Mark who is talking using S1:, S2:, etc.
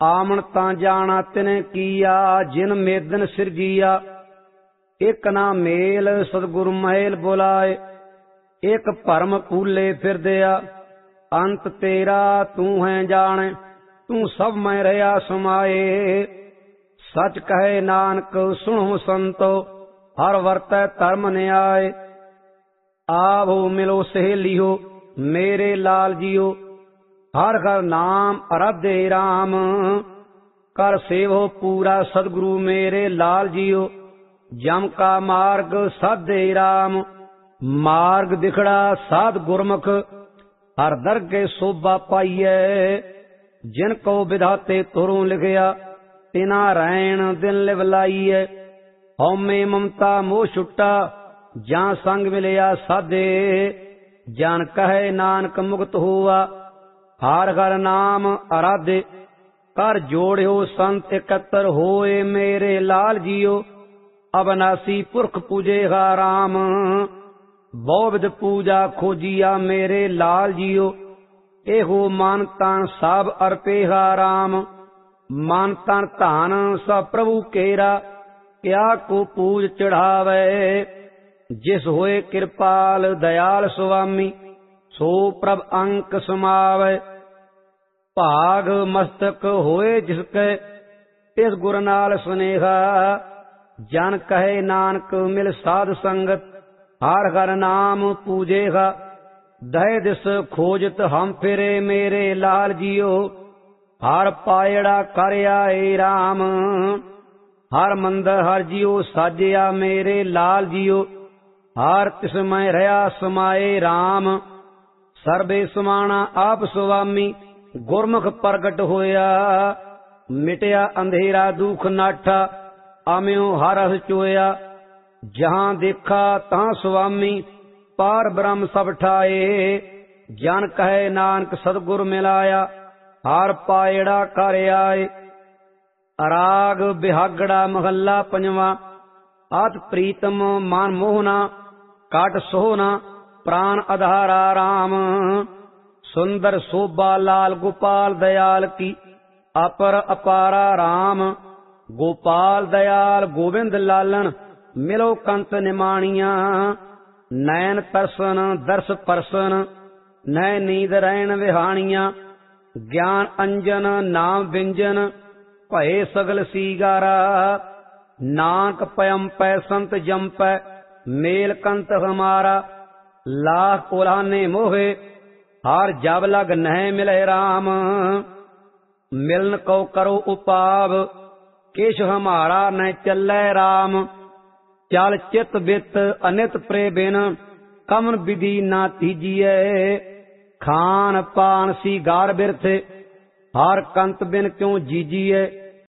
S1: आमन तां जाना तिने किया, जिन मेदन सिरजिया। एक ना मेल सतगुरु महल बुलाए, एक भरम भूले फिर दिया। अंत तेरा तू है जाने, तू सब में रहा समाए। सच कहे नानक सुनो संतो, हर वर्तै धर्म न्याय। आवो मिलो सहेलियो मेरे लाल जियो, हर हर नाम आराधे राम। कर सेवो पूरा सदगुरु मेरे लाल जियो, जम का मार्ग साधे राम। मार्ग दिखड़ा साध गुरमुख, हर दरगे शोभा पाइयै। जिनको विधाते तुरों लिखिया, तिना रैन दिन लिव लाइयै। हौमे ममता मोह छुट्टा, जां संग मिलिया साधे। जान कहे नानक मुक्त हुआ, हर हर नाम आराधे। कर जोड़ियो संत एकत्र होए मेरे लाल जियो। अविनाशी पुरख पूजेगा राम, बहुविध पूजा खोजिया मेरे लाल जियो। एहो मन तन सब अर्पेगा राम, मन तन धन सब प्रभु केरा। क्या को पूज चढ़ावे, जिस होए कृपाल दयाल स्वामी। सो प्रभ अंक समावे, भाग मस्तक होए जिसके। इस गुर नाल सुनेहा, जन कहे नानक मिल साध संगत। हर हर नाम पूजेगा, दह दिस खोजत हम फिरे मेरे लाल जियो। हर पायड़ा कर आए राम, हर मंदिर हर जियो साजिया मेरे लाल जियो। हर तिसमय रहा समाए राम, सर्बे समाना आप स्वामी। गुरमुख प्रगट होया, मिटया अंधेरा दुख नाठा। आम्यो हर रस चोया, जहां देखा तां स्वामी। पार ब्रह्म सब ठाए, जन कहे नानक सतगुर मिलाया। हर पायड़ा कर आए। राग बिहागड़ा महला पंजवा। अत प्रीतम मान मोहना, काट सोहना प्राण आधारा राम। सुंदर शोभा लाल गोपाल दयाल की, अपर अपारा राम। गोपाल दयाल गोविंद लालन, मिलो कंत निमाणिया। नैन तरसन दर्श परसन, नै नींद रैन विहाणिया। ज्ञान अंजन नाम व्यंजन, भये सगल सीगारा। नानक पयम पै संत जम पै, मेल कंत हमारा। लाख उलाने मोहे, हार जब लग नह मिले राम। मिलन को करो उपाव, केश हमारा न चलै राम। चल चित बित अनित प्रे बिन, कमन विधि ना तीजिए। खान पान सी गार बिरथे, हर कंत बिन क्यों जीजिए।